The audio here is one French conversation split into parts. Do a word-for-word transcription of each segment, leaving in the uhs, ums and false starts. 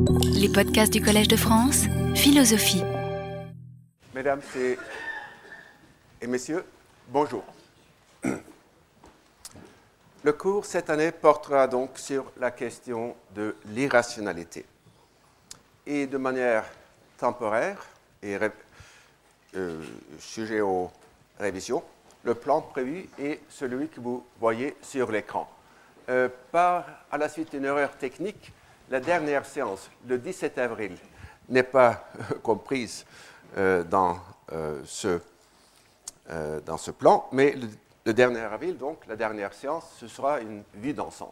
Les podcasts du Collège de France, philosophie. Mesdames et messieurs, bonjour. Le cours cette année portera donc sur la question de l'irrationalité. Et de manière temporaire et ré, euh, sujet aux révisions, le plan prévu est celui que vous voyez sur l'écran. Euh, par, à la suite d'une erreur technique, la dernière séance, le dix-sept avril, n'est pas euh, comprise euh, dans, euh, ce, euh, dans ce plan, mais le, le dernier avril, donc la dernière séance, ce sera une vue d'ensemble.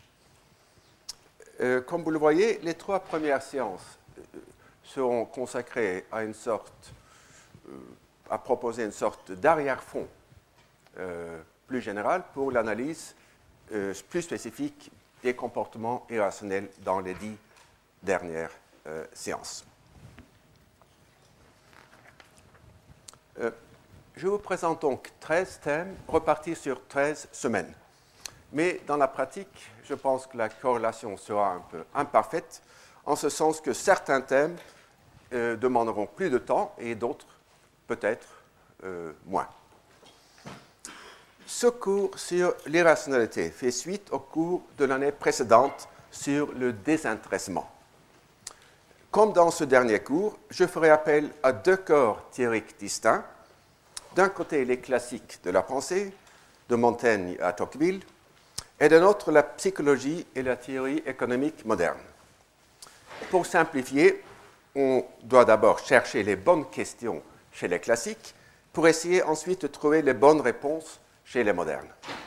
Euh, comme vous le voyez, les trois premières séances euh, seront consacrées à une sorte, euh, à proposer une sorte d'arrière-fond euh, plus général pour l'analyse euh, plus spécifique des comportements irrationnels dans les dix dernières euh, séances. Euh, je vous présente donc treize thèmes repartis sur treize semaines. Mais dans la pratique, je pense que la corrélation sera un peu imparfaite, en ce sens que certains thèmes euh, demanderont plus de temps et d'autres peut-être euh, moins. Ce cours sur l'irrationalité fait suite au cours de l'année précédente sur le désintéressement. Comme dans ce dernier cours, je ferai appel à deux corps théoriques distincts. D'un côté, les classiques de la pensée, de Montaigne à Tocqueville, et d'un autre, la psychologie et la théorie économique moderne. Pour simplifier, on doit d'abord chercher les bonnes questions chez les classiques pour essayer ensuite de trouver les bonnes réponses chez les modernes.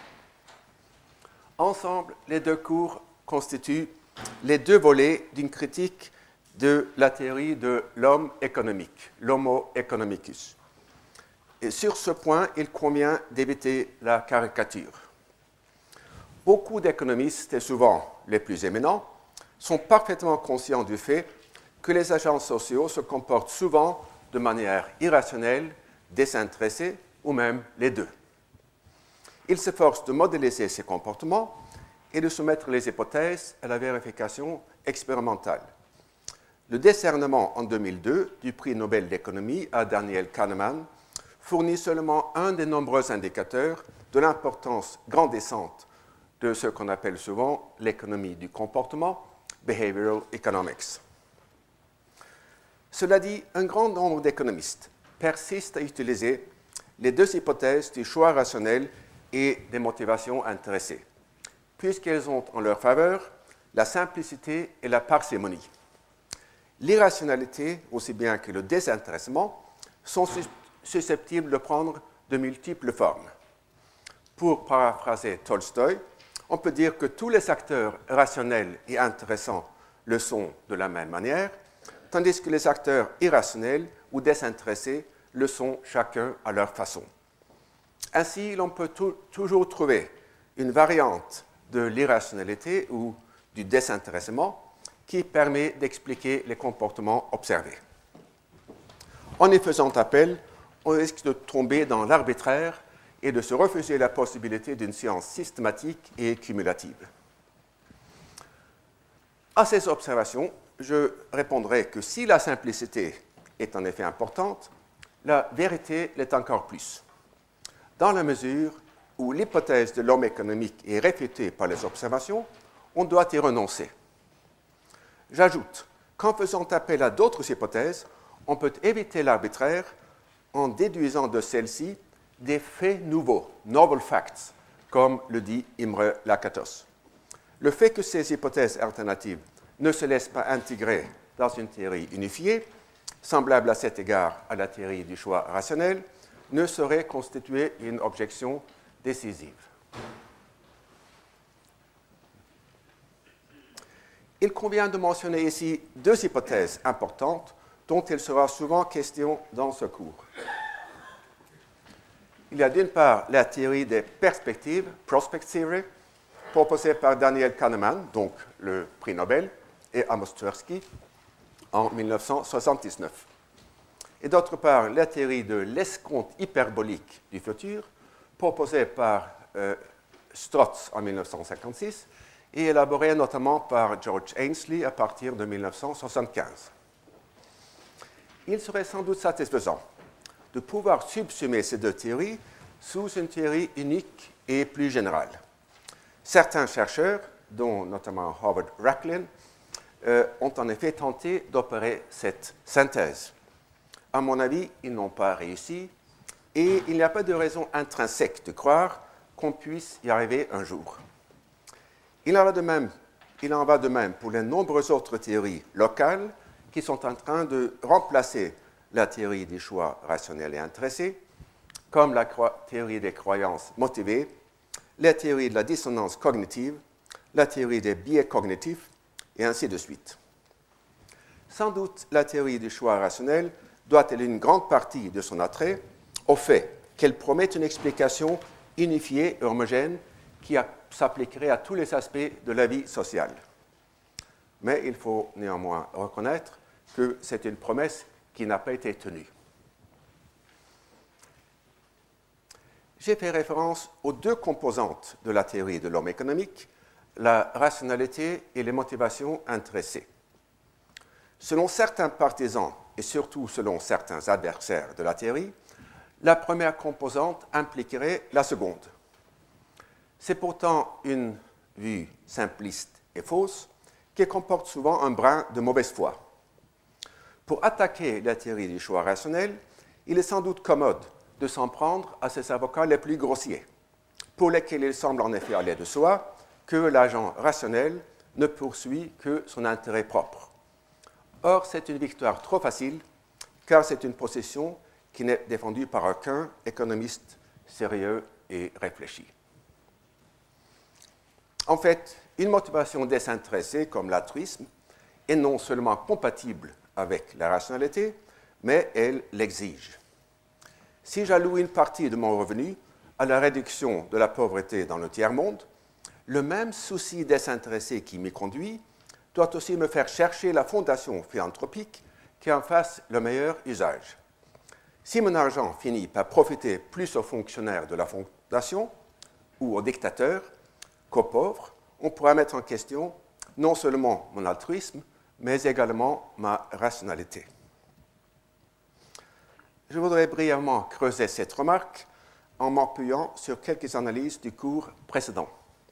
Ensemble, les deux cours constituent les deux volets d'une critique de la théorie de l'homme économique, l'homo economicus. Et sur ce point, il convient d'éviter la caricature. Beaucoup d'économistes, et souvent les plus éminents, sont parfaitement conscients du fait que les agents sociaux se comportent souvent de manière irrationnelle, désintéressée ou même les deux. Ils s'efforcent de modéliser ces comportements et de soumettre les hypothèses à la vérification expérimentale. Le décernement en deux mille deux du prix Nobel d'économie à Daniel Kahneman fournit seulement un des nombreux indicateurs de l'importance grandissante de ce qu'on appelle souvent l'économie du comportement, behavioral economics. Cela dit, un grand nombre d'économistes persistent à utiliser les deux hypothèses du choix rationnel et des motivations intéressées, puisqu'elles ont en leur faveur la simplicité et la parcimonie. L'irrationalité, aussi bien que le désintéressement, sont susceptibles de prendre de multiples formes. Pour paraphraser Tolstoï, on peut dire que tous les acteurs rationnels et intéressants le sont de la même manière, tandis que les acteurs irrationnels ou désintéressés le sont chacun à leur façon. Ainsi, l'on peut tout, toujours trouver une variante de l'irrationalité ou du désintéressement qui permet d'expliquer les comportements observés. En y faisant appel, on risque de tomber dans l'arbitraire et de se refuser la possibilité d'une science systématique et cumulative. À ces observations, je répondrai que si la simplicité est en effet importante, la vérité l'est encore plus, dans la mesure où l'hypothèse de l'homme économique est réfutée par les observations, on doit y renoncer. J'ajoute qu'en faisant appel à d'autres hypothèses, on peut éviter l'arbitraire en déduisant de celles-ci des faits nouveaux, novel facts, comme le dit Imre Lakatos. Le fait que ces hypothèses alternatives ne se laissent pas intégrer dans une théorie unifiée, semblable à cet égard à la théorie du choix rationnel, ne saurait constituer une objection décisive. Il convient de mentionner ici deux hypothèses importantes dont il sera souvent question dans ce cours. Il y a d'une part la théorie des perspectives, Prospect Theory, proposée par Daniel Kahneman, donc le prix Nobel, et Amos Tversky en dix-neuf cent soixante-dix-neuf. Et d'autre part, la théorie de l'escompte hyperbolique du futur, proposée par euh, Strauss en dix-neuf cent cinquante-six et élaborée notamment par George Ainsley à partir de mille neuf cent soixante-quinze. Il serait sans doute satisfaisant de pouvoir subsumer ces deux théories sous une théorie unique et plus générale. Certains chercheurs, dont notamment Howard Rachlin, euh, ont en effet tenté d'opérer cette synthèse. À mon avis, ils n'ont pas réussi, et il n'y a pas de raison intrinsèque de croire qu'on puisse y arriver un jour. Il en va de même, il en va de même pour les nombreuses autres théories locales qui sont en train de remplacer la théorie des choix rationnels et intéressés, comme la théorie des croyances motivées, la théorie de la dissonance cognitive, la théorie des biais cognitifs, et ainsi de suite. Sans doute, la théorie du choix rationnel doit-elle une grande partie de son attrait au fait qu'elle promet une explication unifiée et homogène qui s'appliquerait à tous les aspects de la vie sociale. Mais il faut néanmoins reconnaître que c'est une promesse qui n'a pas été tenue. J'ai fait référence aux deux composantes de la théorie de l'homme économique, la rationalité et les motivations intéressées. Selon certains partisans, et surtout selon certains adversaires de la théorie, la première composante impliquerait la seconde. C'est pourtant une vue simpliste et fausse qui comporte souvent un brin de mauvaise foi. Pour attaquer la théorie du choix rationnel, il est sans doute commode de s'en prendre à ses avocats les plus grossiers, pour lesquels il semble en effet aller de soi que l'agent rationnel ne poursuit que son intérêt propre. Or, c'est une victoire trop facile, car c'est une position qui n'est défendue par aucun économiste sérieux et réfléchi. En fait, une motivation désintéressée comme l'altruisme est non seulement compatible avec la rationalité, mais elle l'exige. Si j'alloue une partie de mon revenu à la réduction de la pauvreté dans le tiers-monde, le même souci désintéressé qui m'y conduit doit aussi me faire chercher la fondation philanthropique qui en fasse le meilleur usage. Si mon argent finit par profiter plus aux fonctionnaires de la fondation ou aux dictateurs qu'aux pauvres, on pourra mettre en question non seulement mon altruisme, mais également ma rationalité. Je voudrais brièvement creuser cette remarque en m'appuyant sur quelques analyses du cours précédent.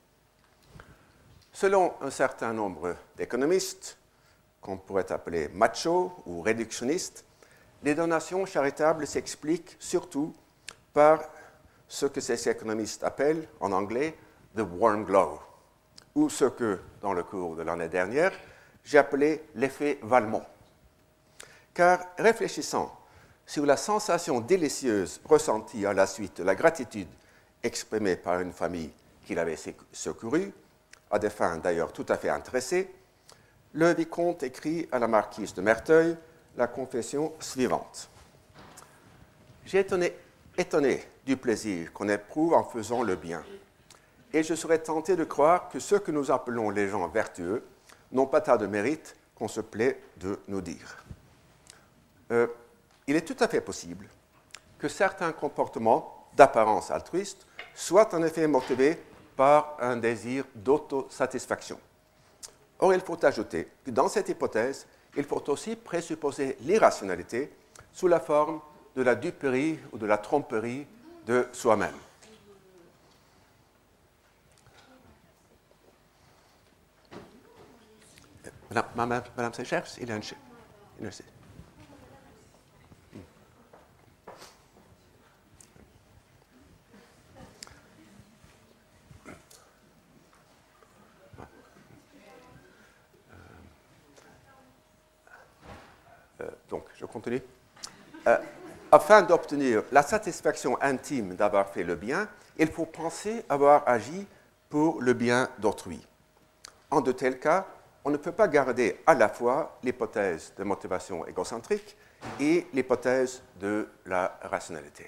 Selon un certain nombre d'économistes, qu'on pourrait appeler machos ou réductionnistes, les donations charitables s'expliquent surtout par ce que ces économistes appellent en anglais « the warm glow », ou ce que, dans le cours de l'année dernière, j'ai appelé l'effet Valmont. Car réfléchissant sur la sensation délicieuse ressentie à la suite de la gratitude exprimée par une famille qui l'avait secourue, à des fins d'ailleurs tout à fait intéressées, le vicomte écrit à la marquise de Merteuil la confession suivante. « J'ai été étonné du plaisir qu'on éprouve en faisant le bien, et je serais tenté de croire que ceux que nous appelons les gens vertueux n'ont pas tant de mérite qu'on se plaît de nous dire. Euh, il est tout à fait possible que certains comportements d'apparence altruiste soient en effet motivés par un désir d'autosatisfaction. Or, il faut ajouter que dans cette hypothèse, il faut aussi présupposer l'irrationalité sous la forme de la duperie ou de la tromperie de soi-même. Madame, Madame, Madame Séchers, il y a une... une Donc, je continue. Euh, afin d'obtenir la satisfaction intime d'avoir fait le bien, il faut penser avoir agi pour le bien d'autrui. En de tels cas, on ne peut pas garder à la fois l'hypothèse de motivation égocentrique et l'hypothèse de la rationalité.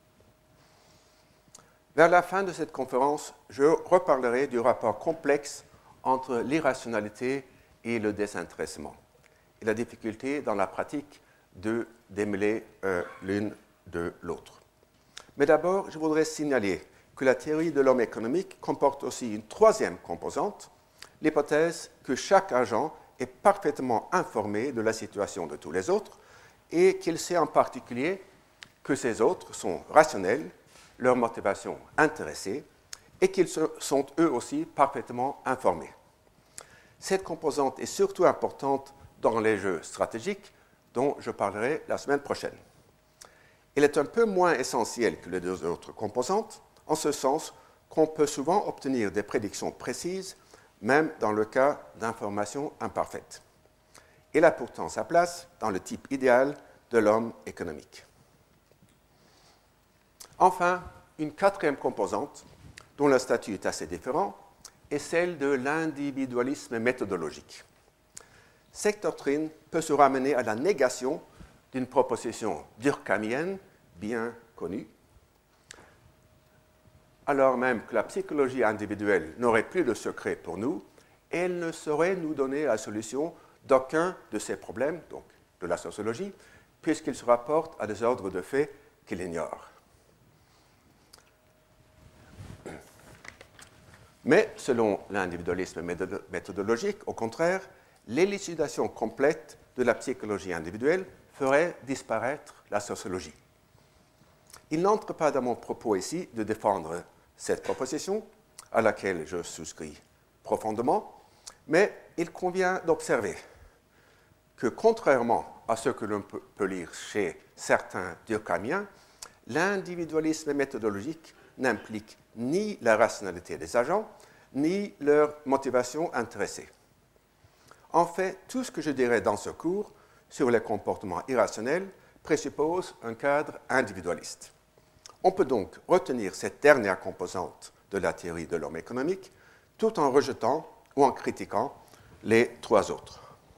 Vers la fin de cette conférence, je reparlerai du rapport complexe entre l'irrationalité et le désintéressement, et la difficulté dans la pratique de démêler euh, l'une de l'autre. Mais d'abord, je voudrais signaler que la théorie de l'homme économique comporte aussi une troisième composante, l'hypothèse que chaque agent est parfaitement informé de la situation de tous les autres et qu'il sait en particulier que ces autres sont rationnels, leurs motivations intéressées, et qu'ils sont eux aussi parfaitement informés. Cette composante est surtout importante dans les jeux stratégiques dont je parlerai la semaine prochaine. Elle est un peu moins essentielle que les deux autres composantes, en ce sens qu'on peut souvent obtenir des prédictions précises, même dans le cas d'informations imparfaites. Elle a pourtant sa place dans le type idéal de l'homme économique. Enfin, une quatrième composante, dont le statut est assez différent, est celle de l'individualisme méthodologique. Cette doctrine peut se ramener à la négation d'une proposition durkheimienne bien connue, alors même que la psychologie individuelle n'aurait plus de secret pour nous, elle ne saurait nous donner la solution d'aucun de ces problèmes, donc de la sociologie, puisqu'il se rapporte à des ordres de faits qu'il ignore. Mais selon l'individualisme méthodologique, au contraire, l'élucidation complète de la psychologie individuelle ferait disparaître la sociologie. Il n'entre pas dans mon propos ici de défendre cette proposition, à laquelle je souscris profondément, mais il convient d'observer que, contrairement à ce que l'on peut lire chez certains durkheimiens, l'individualisme méthodologique n'implique ni la rationalité des agents, ni leur motivation intéressée. En fait, tout ce que je dirai dans ce cours sur les comportements irrationnels présuppose un cadre individualiste. On peut donc retenir cette dernière composante de la théorie de l'homme économique tout en rejetant ou en critiquant les trois autres.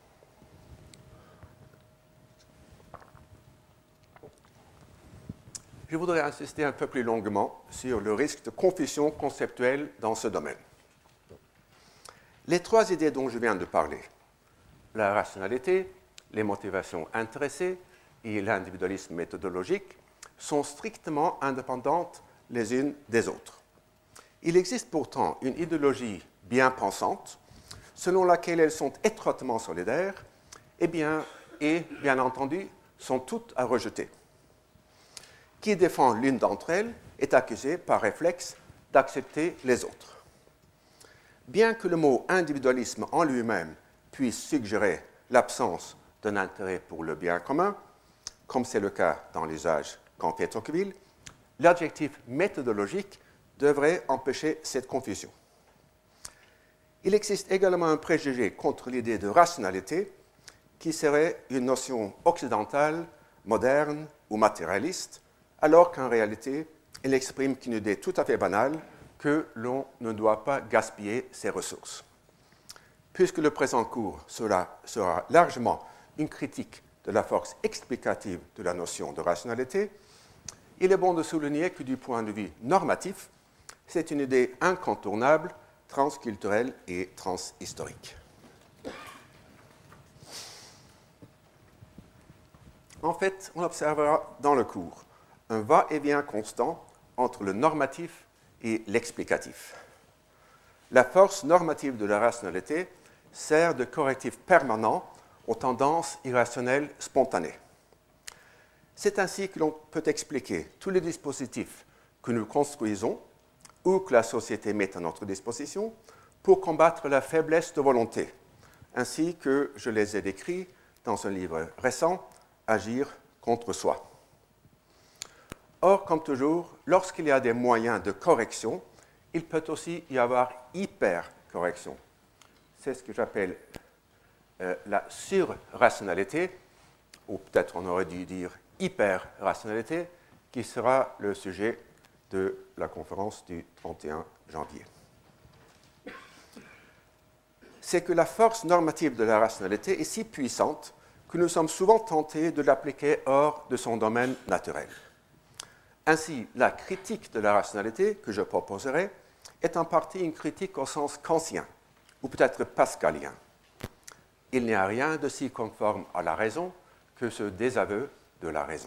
Je voudrais insister un peu plus longuement sur le risque de confusion conceptuelle dans ce domaine. Les trois idées dont je viens de parler, la rationalité, les motivations intéressées et l'individualisme méthodologique, sont strictement indépendantes les unes des autres. Il existe pourtant une idéologie bien pensante, selon laquelle elles sont étroitement solidaires et bien, et bien entendu sont toutes à rejeter. Qui défend l'une d'entre elles est accusé par réflexe d'accepter les autres. Bien que le mot individualisme en lui-même puisse suggérer l'absence d'un intérêt pour le bien commun, comme c'est le cas dans l'usage qu'en fait Tocqueville, l'adjectif méthodologique devrait empêcher cette confusion. Il existe également un préjugé contre l'idée de rationalité qui serait une notion occidentale, moderne ou matérialiste, alors qu'en réalité, elle exprime qu'une idée tout à fait banale que l'on ne doit pas gaspiller ses ressources. Puisque le présent cours sera, sera largement une critique de la force explicative de la notion de rationalité, il est bon de souligner que du point de vue normatif, c'est une idée incontournable, transculturelle et transhistorique. En fait, on observera dans le cours un va-et-vient constant entre le normatif et l'explicatif. La force normative de la rationalité sert de correctif permanent aux tendances irrationnelles spontanées. C'est ainsi que l'on peut expliquer tous les dispositifs que nous construisons ou que la société met à notre disposition pour combattre la faiblesse de volonté, ainsi que je les ai décrits dans un livre récent, Agir contre soi. Or, comme toujours, lorsqu'il y a des moyens de correction, il peut aussi y avoir hyper-correction. C'est ce que j'appelle euh, la surrationalité, ou peut-être on aurait dû dire hyper-rationalité, qui sera le sujet de la conférence du trente et un janvier. C'est que la force normative de la rationalité est si puissante que nous sommes souvent tentés de l'appliquer hors de son domaine naturel. Ainsi, la critique de la rationalité que je proposerai est en partie une critique au sens kantien, ou peut-être pascalien. Il n'y a rien de si conforme à la raison que ce désaveu de la raison.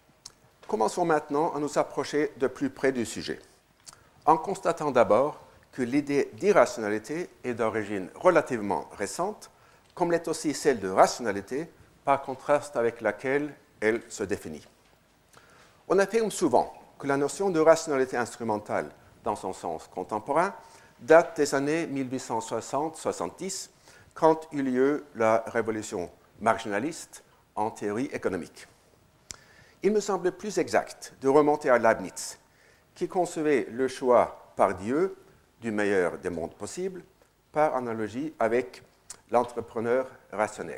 Commençons maintenant à nous approcher de plus près du sujet, en constatant d'abord que l'idée d'irrationalité est d'origine relativement récente, comme l'est aussi celle de rationalité, par contraste avec laquelle elle se définit. On affirme souvent que la notion de rationalité instrumentale, dans son sens contemporain, date des années mille huit cent soixante soixante-dix, quand eut lieu la révolution marginaliste en théorie économique. Il me semble plus exact de remonter à Leibniz, qui concevait le choix par Dieu du meilleur des mondes possibles, par analogie avec l'entrepreneur rationnel.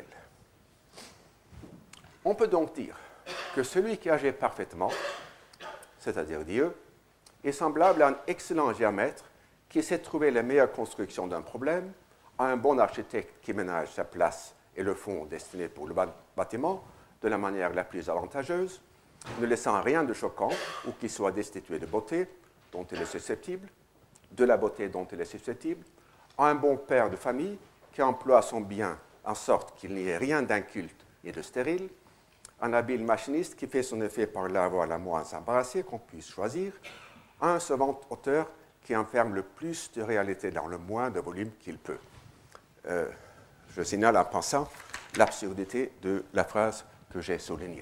On peut donc dire que celui qui agit parfaitement, c'est-à-dire Dieu, est semblable à un excellent géomètre qui sait trouver les meilleures constructions d'un problème, à un bon architecte qui ménage sa place et le fond destiné pour le bâtiment de la manière la plus avantageuse, ne laissant rien de choquant ou qui soit destitué de beauté dont il est susceptible, de la beauté dont il est susceptible, à un bon père de famille qui emploie son bien en sorte qu'il n'y ait rien d'inculte et de stérile, un habile machiniste qui fait son effet par la voie la moins embarrassée qu'on puisse choisir, à un savant auteur qui enferme le plus de réalité dans le moins de volume qu'il peut. Euh, je signale en pensant l'absurdité de la phrase que j'ai soulignée.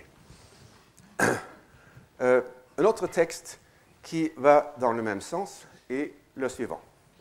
Euh, un autre texte qui va dans le même sens est le suivant.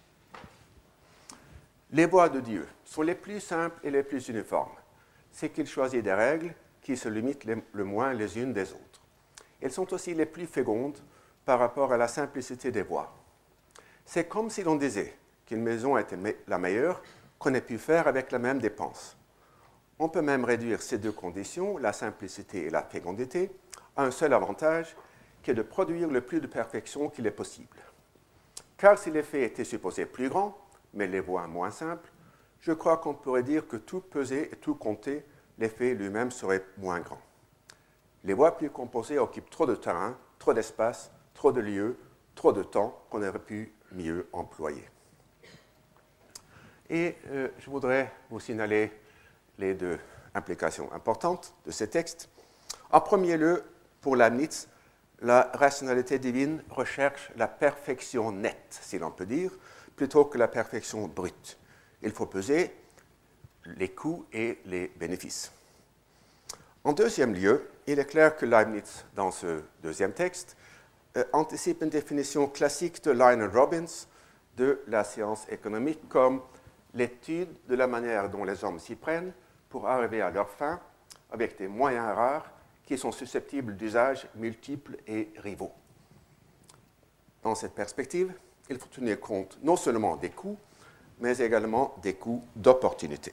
Les voies de Dieu sont les plus simples et les plus uniformes. C'est qu'il choisit des règles qui se limitent les, le moins les unes des autres. Elles sont aussi les plus fécondes par rapport à la simplicité des voies. C'est comme si l'on disait qu'une maison était me- la meilleure qu'on ait pu faire avec la même dépense. On peut même réduire ces deux conditions, la simplicité et la fécondité, à un seul avantage, qui est de produire le plus de perfection qu'il est possible. Car si l'effet était supposé plus grand, mais les voies moins simples, je crois qu'on pourrait dire que tout pesé et tout compté, l'effet lui-même serait moins grand. Les voies plus composées occupent trop de terrain, trop d'espace, trop de lieux, trop de temps qu'on aurait pu mieux employer. Et euh, je voudrais vous signaler les deux implications importantes de ces textes. En premier lieu, pour Leibniz, la rationalité divine recherche la perfection nette, si l'on peut dire, plutôt que la perfection brute. Il faut peser les coûts et les bénéfices. En deuxième lieu, il est clair que Leibniz, dans ce deuxième texte, euh, anticipe une définition classique de Lionel Robbins de la science économique comme l'étude de la manière dont les hommes s'y prennent pour arriver à leur fin avec des moyens rares qui sont susceptibles d'usages multiples et rivaux. Dans cette perspective, il faut tenir compte non seulement des coûts, mais également des coûts d'opportunité.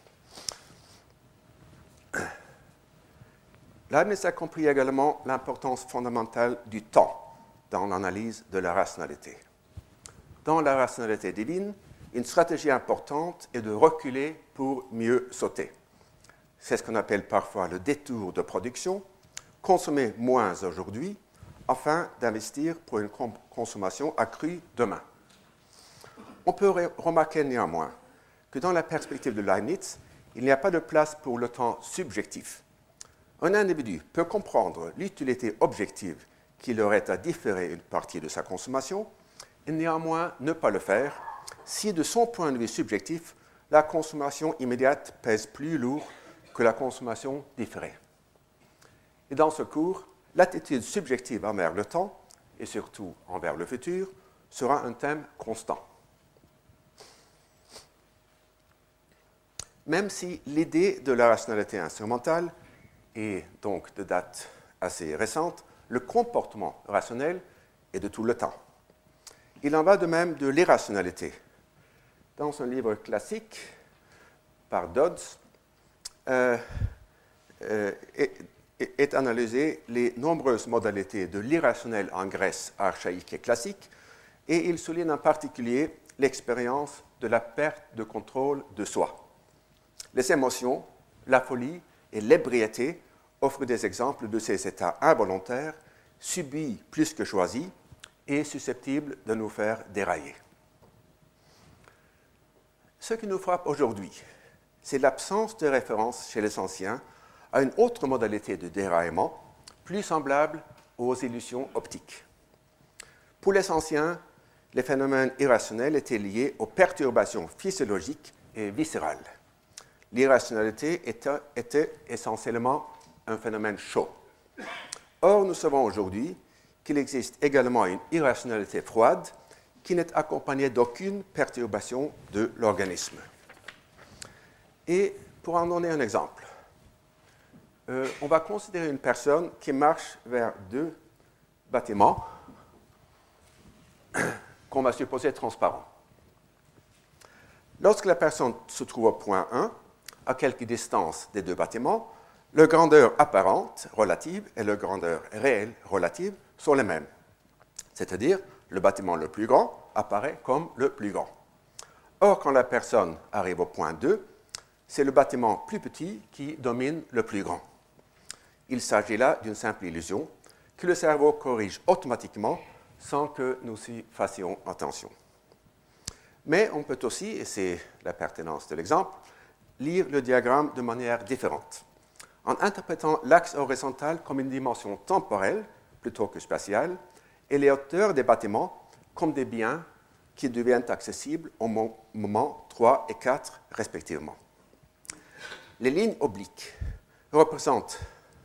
Leibniz a compris également l'importance fondamentale du temps dans l'analyse de la rationalité. Dans la rationalité divine, une stratégie importante est de reculer pour mieux sauter. C'est ce qu'on appelle parfois le détour de production, consommer moins aujourd'hui afin d'investir pour une consommation accrue demain. On peut remarquer néanmoins que dans la perspective de Leibniz, il n'y a pas de place pour le temps subjectif. Un individu peut comprendre l'utilité objective qu'il aurait à différer une partie de sa consommation et néanmoins ne pas le faire si, de son point de vue subjectif, la consommation immédiate pèse plus lourd que la consommation différée. Et dans ce cours, l'attitude subjective envers le temps, et surtout envers le futur, sera un thème constant. Même si l'idée de la rationalité instrumentale est donc de date assez récente, le comportement rationnel est de tout le temps. Il en va de même de l'irrationalité. Dans un livre classique par Dodds, euh, euh, est, est analysé les nombreuses modalités de l'irrationnel en Grèce archaïque et classique, et il souligne en particulier l'expérience de la perte de contrôle de soi. Les émotions, la folie et l'ébriété offrent des exemples de ces états involontaires, subis plus que choisis, et susceptibles de nous faire dérailler. Ce qui nous frappe aujourd'hui, c'est l'absence de référence chez les anciens à une autre modalité de déraillement, plus semblable aux illusions optiques. Pour les anciens, les phénomènes irrationnels étaient liés aux perturbations physiologiques et viscérales. L'irrationalité était, était essentiellement un phénomène chaud. Or, nous savons aujourd'hui qu'il existe également une irrationalité froide qui n'est accompagnée d'aucune perturbation de l'organisme. Et pour en donner un exemple, euh, on va considérer une personne qui marche vers deux bâtiments qu'on va supposer transparents. Lorsque la personne se trouve au point un, à quelque distance des deux bâtiments, la grandeur apparente relative et la grandeur réelle relative sont les mêmes. C'est-à-dire, le bâtiment le plus grand apparaît comme le plus grand. Or, quand la personne arrive au point deux, c'est le bâtiment plus petit qui domine le plus grand. Il s'agit là d'une simple illusion que le cerveau corrige automatiquement sans que nous y fassions attention. Mais on peut aussi, et c'est la pertinence de l'exemple, lire le diagramme de manière différente, en interprétant l'axe horizontal comme une dimension temporelle plutôt que spatiale, et les hauteurs des bâtiments comme des biens qui deviennent accessibles au moment trois et quatre respectivement. Les lignes obliques représentent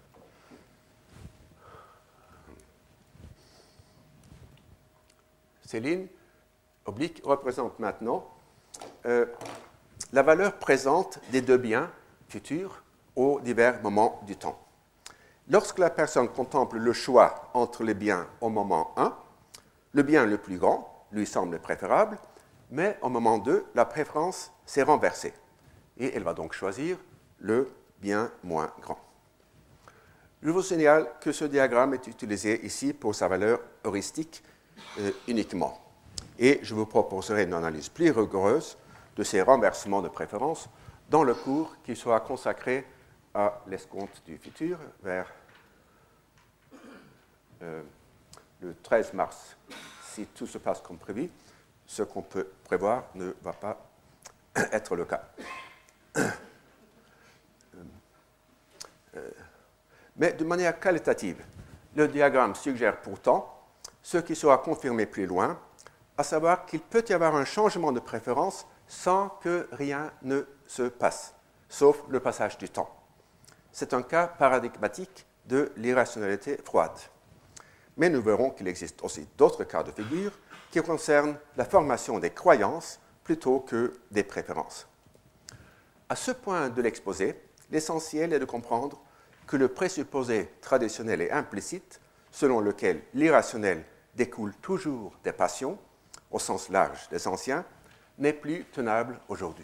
ces lignes obliques représentent maintenant euh, la valeur présente des deux biens futurs aux divers moments du temps. Lorsque la personne contemple le choix entre les biens au moment un, le bien le plus grand lui semble préférable, mais au moment deux, la préférence s'est renversée et elle va donc choisir le bien moins grand. Je vous signale que ce diagramme est utilisé ici pour sa valeur heuristique euh, uniquement. Et je vous proposerai une analyse plus rigoureuse de ces renversements de préférence dans le cours qui sera consacré à l'escompte du futur vers euh, le treize mars. Si tout se passe comme prévu, ce qu'on peut prévoir ne va pas être le cas. Mais de manière qualitative, le diagramme suggère pourtant ce qui sera confirmé plus loin, à savoir qu'il peut y avoir un changement de préférence sans que rien ne se passe, sauf le passage du temps. C'est un cas paradigmatique de l'irrationalité froide. Mais nous verrons qu'il existe aussi d'autres cas de figure qui concernent la formation des croyances plutôt que des préférences. À ce point de l'exposé, l'essentiel est de comprendre que le présupposé traditionnel et implicite, selon lequel l'irrationnel découle toujours des passions, au sens large des anciens, n'est plus tenable aujourd'hui.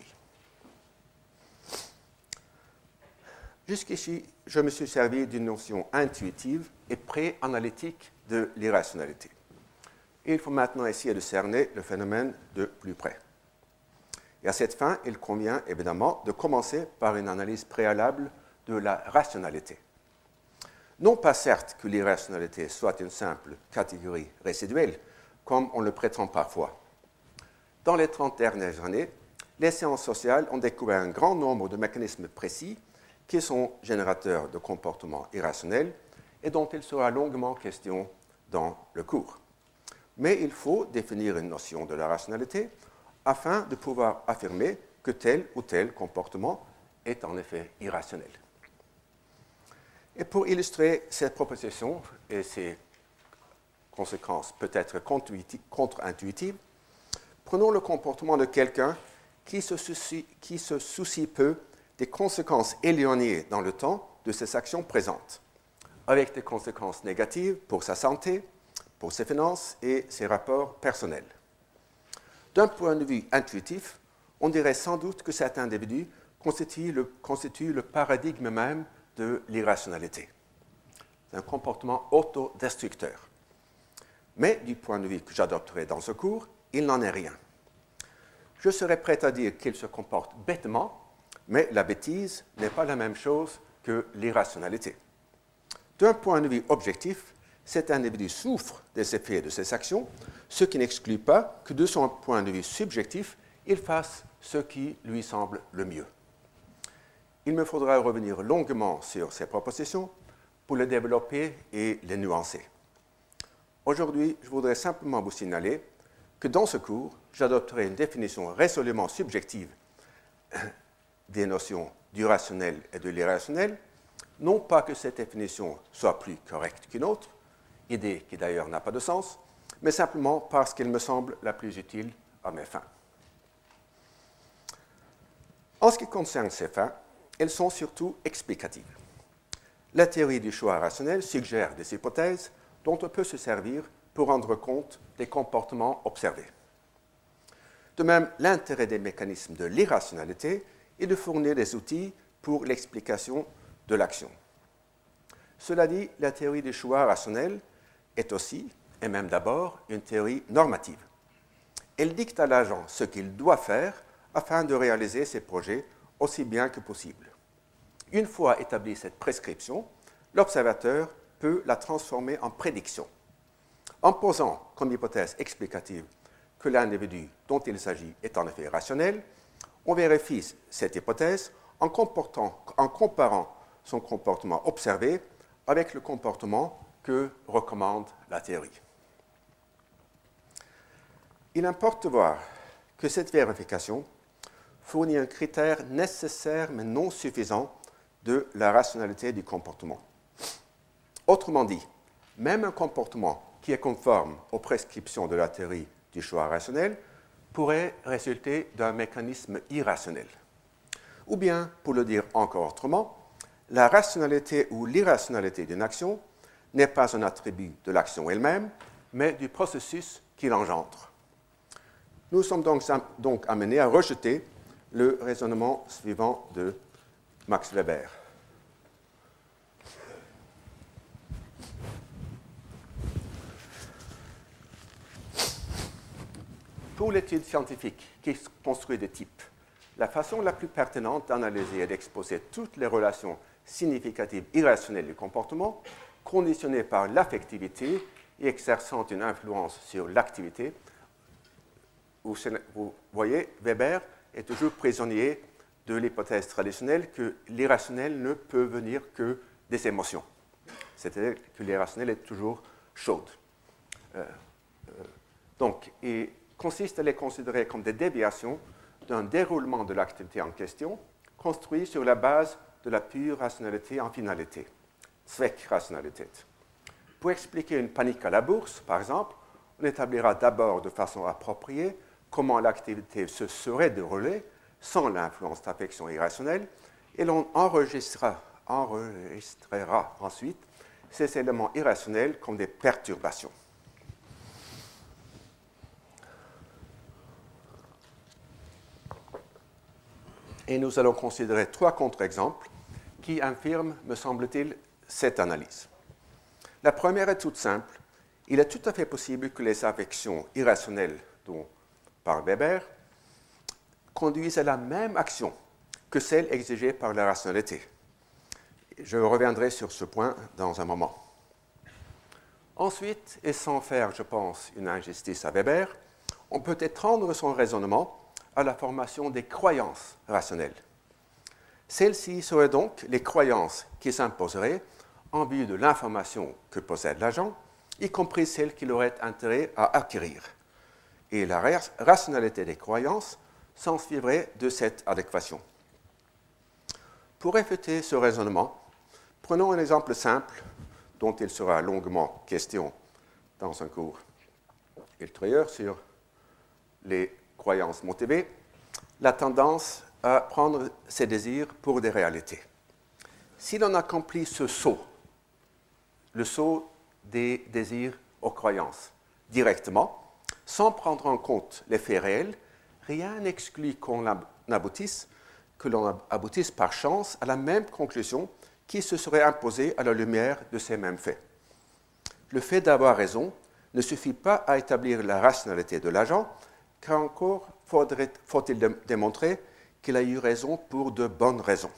Jusqu'ici, je me suis servi d'une notion intuitive et pré-analytique de l'irrationalité. Et il faut maintenant essayer de cerner le phénomène de plus près. Et à cette fin, il convient évidemment de commencer par une analyse préalable de la rationalité. Non pas certes que l'irrationalité soit une simple catégorie résiduelle, comme on le prétend parfois. Dans les trente dernières années, les sciences sociales ont découvert un grand nombre de mécanismes précis qui sont générateurs de comportements irrationnels et dont il sera longuement question dans le cours. Mais il faut définir une notion de la rationalité afin de pouvoir affirmer que tel ou tel comportement est en effet irrationnel. Et pour illustrer cette proposition et ses conséquences peut-être contre-intuitives, prenons le comportement de quelqu'un qui se soucie, qui se soucie peu des conséquences éloignées dans le temps de ses actions présentes, avec des conséquences négatives pour sa santé, pour ses finances et ses rapports personnels. D'un point de vue intuitif, on dirait sans doute que cet individu constitue le, constitue le paradigme même de l'irrationalité. C'est un comportement autodestructeur. Mais du point de vue que j'adopterai dans ce cours, il n'en est rien. Je serais prêt à dire qu'il se comporte bêtement, mais la bêtise n'est pas la même chose que l'irrationalité. D'un point de vue objectif, cet individu souffre des effets de ses actions, ce qui n'exclut pas que de son point de vue subjectif, il fasse ce qui lui semble le mieux. Il me faudra revenir longuement sur ces propositions pour les développer et les nuancer. Aujourd'hui, je voudrais simplement vous signaler que dans ce cours, j'adopterai une définition résolument subjective des notions du rationnel et de l'irrationnel, non pas que cette définition soit plus correcte qu'une autre, idée qui d'ailleurs n'a pas de sens, mais simplement parce qu'elle me semble la plus utile à mes fins. En ce qui concerne ces fins, elles sont surtout explicatives. La théorie du choix rationnel suggère des hypothèses dont on peut se servir pour rendre compte des comportements observés. De même, l'intérêt des mécanismes de l'irrationalité est de fournir des outils pour l'explication de l'action. Cela dit, la théorie du choix rationnel est aussi, et même d'abord, une théorie normative. Elle dicte à l'agent ce qu'il doit faire afin de réaliser ses projets aussi bien que possible. Une fois établie cette prescription, l'observateur peut la transformer en prédiction. En posant comme hypothèse explicative que l'individu dont il s'agit est en effet rationnel, on vérifie cette hypothèse en, en comparant son comportement observé avec le comportement que recommande la théorie. Il importe de voir que cette vérification fournit un critère nécessaire mais non suffisant de la rationalité du comportement. Autrement dit, même un comportement qui est conforme aux prescriptions de la théorie du choix rationnel pourrait résulter d'un mécanisme irrationnel. Ou bien, pour le dire encore autrement, la rationalité ou l'irrationalité d'une action n'est pas un attribut de l'action elle-même, mais du processus qui l'engendre. Nous sommes donc, donc amenés à rejeter le raisonnement suivant de Max Weber. Pour l'étude scientifique qui construit des types, la façon la plus pertinente d'analyser et d'exposer toutes les relations significatives irrationnelles du comportement, conditionnées par l'affectivité et exerçant une influence sur l'activité. Vous voyez, Weber est toujours prisonnier de l'hypothèse traditionnelle que l'irrationnel ne peut venir que des émotions. C'est-à-dire que l'irrationnel est toujours chaude. Euh, euh, donc, il consiste à les considérer comme des déviations d'un déroulement de l'activité en question, construit sur la base de la pure rationalité en finalité, Zweckrationalität. Pour expliquer une panique à la bourse, par exemple, on établira d'abord de façon appropriée comment l'activité se serait déroulée sans l'influence d'affection irrationnelle, et l'on enregistrera, enregistrera ensuite ces éléments irrationnels comme des perturbations. Et nous allons considérer trois contre-exemples qui infirment, me semble-t-il, cette analyse. La première est toute simple. Il est tout à fait possible que les affections irrationnelles dont parle Weber conduisent à la même action que celle exigée par la rationalité. Je reviendrai sur ce point dans un moment. Ensuite, et sans faire, je pense, une injustice à Weber, on peut étendre son raisonnement à la formation des croyances rationnelles. Celles-ci seraient donc les croyances qui s'imposeraient en vue de l'information que possède l'agent, y compris celles qu'il aurait intérêt à acquérir. Et la rationalité des croyances s'ensuivrait de cette adéquation. Pour réfuter ce raisonnement, prenons un exemple simple dont il sera longuement question dans un cours ultérieur sur les croyances motivées, la tendance à prendre ses désirs pour des réalités. Si l'on accomplit ce saut, le saut des désirs aux croyances, directement, sans prendre en compte les faits réels, rien n'exclut qu'on aboutisse, que l'on aboutisse par chance à la même conclusion qui se serait imposée à la lumière de ces mêmes faits. Le fait d'avoir raison ne suffit pas à établir la rationalité de l'agent, car encore faudrait, faut-il dé- démontrer qu'il a eu raison pour de bonnes raisons.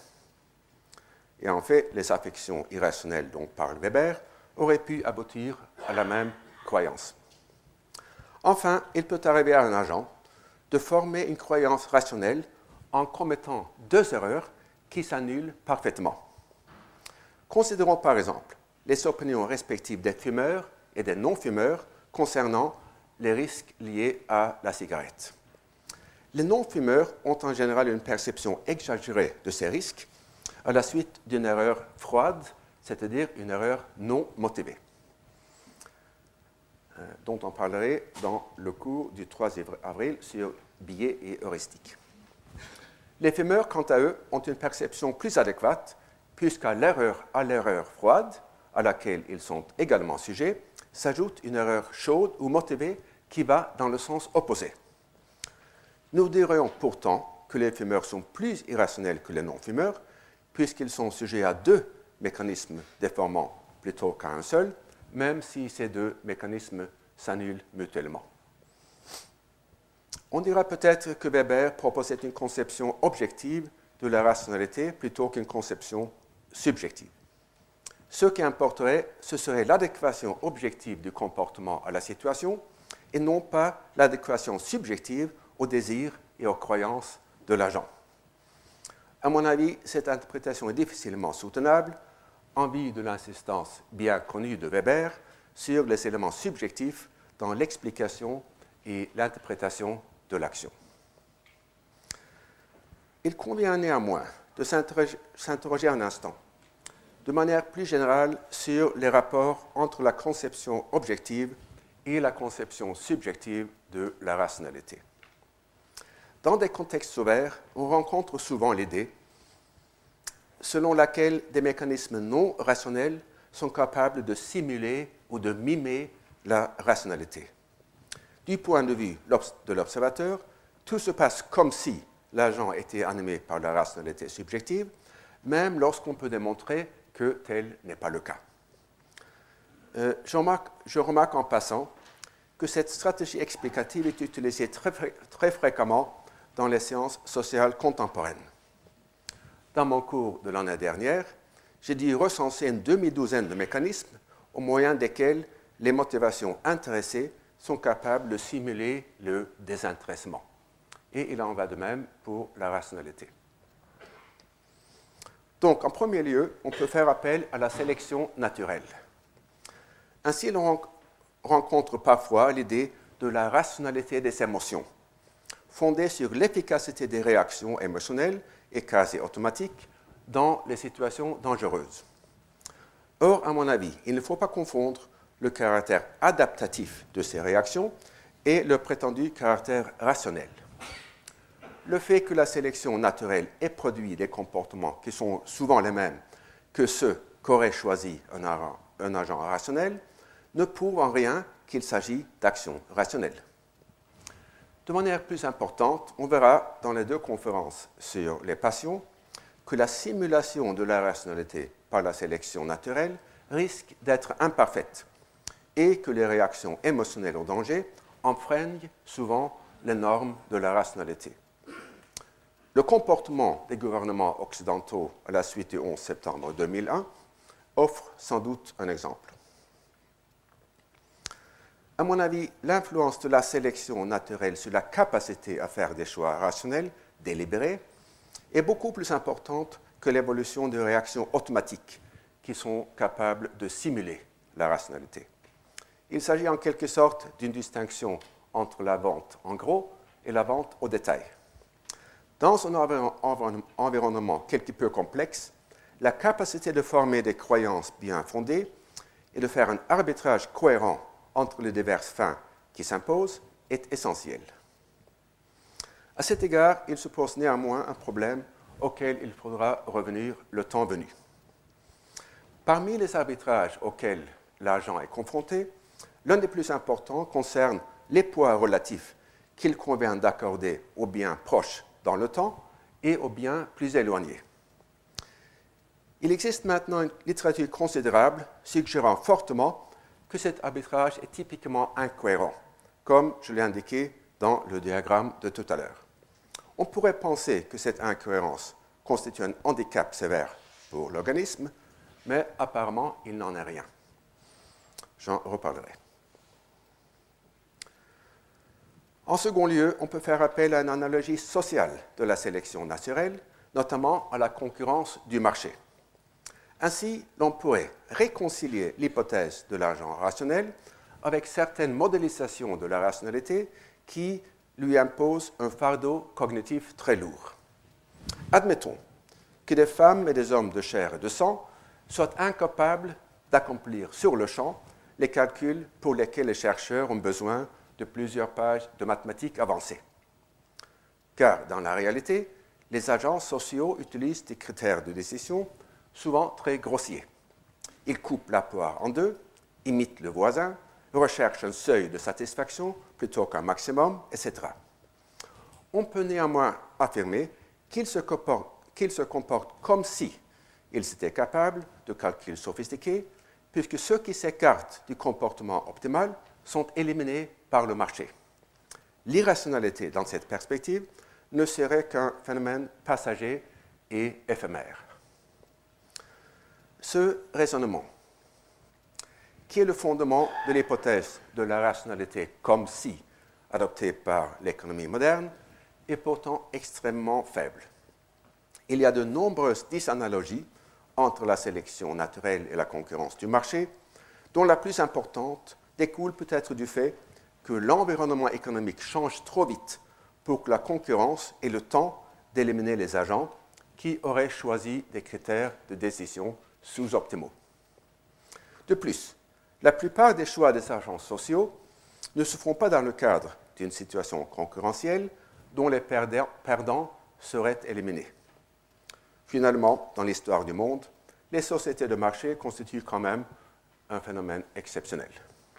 Et en fait, les affections irrationnelles dont parle Weber auraient pu aboutir à la même croyance. Enfin, il peut arriver à un agent de former une croyance rationnelle en commettant deux erreurs qui s'annulent parfaitement. Considérons par exemple les opinions respectives des fumeurs et des non-fumeurs concernant les risques liés à la cigarette. Les non-fumeurs ont en général une perception exagérée de ces risques à la suite d'une erreur froide, c'est-à-dire une erreur non motivée, euh, dont on parlerait dans le cours du trois avril sur biais et heuristiques. Les fumeurs, quant à eux, ont une perception plus adéquate, puisqu'à l'erreur à l'erreur froide, à laquelle ils sont également sujets, s'ajoute une erreur chaude ou motivée qui va dans le sens opposé. Nous dirions pourtant que les fumeurs sont plus irrationnels que les non-fumeurs, puisqu'ils sont sujets à deux mécanismes déformants plutôt qu'à un seul, même si ces deux mécanismes s'annulent mutuellement. On dira peut-être que Weber proposait une conception objective de la rationalité plutôt qu'une conception subjective. Ce qui importerait, ce serait l'adéquation objective du comportement à la situation et non pas l'adéquation subjective aux désirs et aux croyances de l'agent. À mon avis, cette interprétation est difficilement soutenable en vue de l'insistance bien connue de Weber sur les éléments subjectifs dans l'explication et l'interprétation de l'action. Il convient néanmoins de s'interroger un instant, de manière plus générale, sur les rapports entre la conception objective et la conception subjective de la rationalité. Dans des contextes ouverts, on rencontre souvent l'idée selon laquelle des mécanismes non rationnels sont capables de simuler ou de mimer la rationalité. Du point de vue de l'observateur, tout se passe comme si l'agent était animé par la rationalité subjective, même lorsqu'on peut démontrer que tel n'est pas le cas. Euh, je, remarque, je remarque en passant que cette stratégie explicative est utilisée très, très fréquemment dans les sciences sociales contemporaines. Dans mon cours de l'année dernière, j'ai dû recenser une demi-douzaine de mécanismes au moyen desquels les motivations intéressées sont capables de simuler le désintéressement. Et il en va de même pour la rationalité. Donc, en premier lieu, on peut faire appel à la sélection naturelle. Ainsi, l'on rencontre parfois l'idée de la rationalité des émotions, fondée sur l'efficacité des réactions émotionnelles et quasi automatiques dans les situations dangereuses. Or, à mon avis, il ne faut pas confondre le caractère adaptatif de ces réactions et le prétendu caractère rationnel. Le fait que la sélection naturelle ait produit des comportements qui sont souvent les mêmes que ceux qu'aurait choisi un, un agent rationnel ne prouve en rien qu'il s'agit d'actions rationnelles. De manière plus importante, on verra dans les deux conférences sur les passions que la simulation de la rationalité par la sélection naturelle risque d'être imparfaite et que les réactions émotionnelles au danger enfreignent souvent les normes de la rationalité. Le comportement des gouvernements occidentaux à la suite du onze septembre deux mille un offre sans doute un exemple. À mon avis, l'influence de la sélection naturelle sur la capacité à faire des choix rationnels, délibérés, est beaucoup plus importante que l'évolution de réactions automatiques qui sont capables de simuler la rationalité. Il s'agit en quelque sorte d'une distinction entre la vente en gros et la vente au détail. Dans un environnement quelque peu complexe, la capacité de former des croyances bien fondées et de faire un arbitrage cohérent entre les diverses fins qui s'imposent est essentielle. À cet égard, il se pose néanmoins un problème auquel il faudra revenir le temps venu. Parmi les arbitrages auxquels l'agent est confronté, l'un des plus importants concerne les poids relatifs qu'il convient d'accorder aux biens proches dans le temps et aux biens plus éloignés. Il existe maintenant une littérature considérable suggérant fortement que cet arbitrage est typiquement incohérent, comme je l'ai indiqué dans le diagramme de tout à l'heure. On pourrait penser que cette incohérence constitue un handicap sévère pour l'organisme, mais apparemment, il n'en est rien. J'en reparlerai. En second lieu, on peut faire appel à une analogie sociale de la sélection naturelle, notamment à la concurrence du marché. Ainsi, l'on pourrait réconcilier l'hypothèse de l'agent rationnel avec certaines modélisations de la rationalité qui lui imposent un fardeau cognitif très lourd. Admettons que des femmes et des hommes de chair et de sang soient incapables d'accomplir sur le champ les calculs pour lesquels les chercheurs ont besoin de plusieurs pages de mathématiques avancées. Car dans la réalité, les agents sociaux utilisent des critères de décision souvent très grossiers. Ils coupent la poire en deux, imitent le voisin, recherchent un seuil de satisfaction plutôt qu'un maximum, et cetera. On peut néanmoins affirmer qu'ils se comportent, qu'ils se comportent comme si ils étaient capables de calculs sophistiqués, puisque ceux qui s'écartent du comportement optimal sont éliminés par le marché. L'irrationalité, dans cette perspective, ne serait qu'un phénomène passager et éphémère. Ce raisonnement, qui est le fondement de l'hypothèse de la rationalité comme si, adoptée par l'économie moderne, est pourtant extrêmement faible. Il y a de nombreuses disanalogies entre la sélection naturelle et la concurrence du marché, dont la plus importante découle peut-être du fait que l'environnement économique change trop vite pour que la concurrence ait le temps d'éliminer les agents qui auraient choisi des critères de décision sous-optimaux. De plus, la plupart des choix des agents sociaux ne se font pas dans le cadre d'une situation concurrentielle dont les perdants seraient éliminés. Finalement, dans l'histoire du monde, les sociétés de marché constituent quand même un phénomène exceptionnel.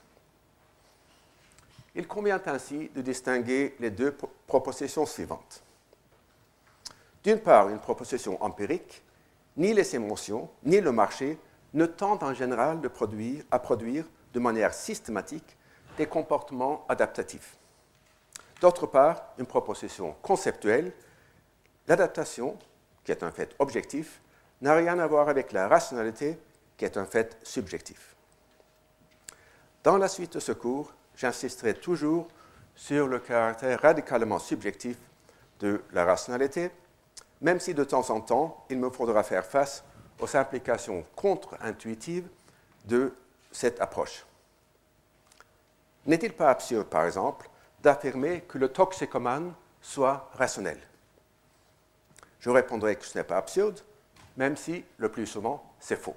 Il convient ainsi de distinguer les deux propositions suivantes. D'une part, une proposition empirique, ni les émotions, ni le marché ne tendent en général de produire, à produire de manière systématique des comportements adaptatifs. D'autre part, une proposition conceptuelle, l'adaptation, qui est un fait objectif, n'a rien à voir avec la rationalité, qui est un fait subjectif. Dans la suite de ce cours, j'insisterai toujours sur le caractère radicalement subjectif de la rationalité, même si de temps en temps, il me faudra faire face aux implications contre-intuitives de cette approche. N'est-il pas absurde, par exemple, d'affirmer que le toxicomane soit rationnel? Je répondrai que ce n'est pas absurde, même si, le plus souvent, c'est faux.